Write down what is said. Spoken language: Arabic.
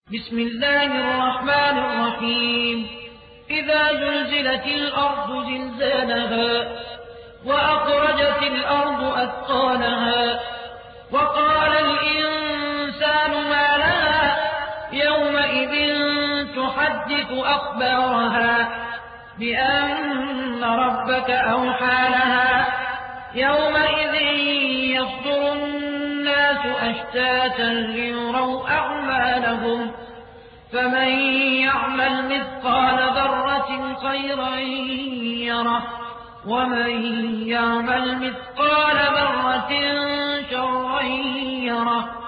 بسم الله الرحمن الرحيم إذا زلزلت الأرض زلزالها وأخرجت الأرض أثقالها وقال الإنسان ما لها يومئذ تحدث أخبارها بأن ربك أوحى لها يومئذ يصدر الناس أشتاتا ليروا أعمالهم فمن يعمل مثقال ذرة خيرا يره ومن يعمل مثقال ذرة شرا يره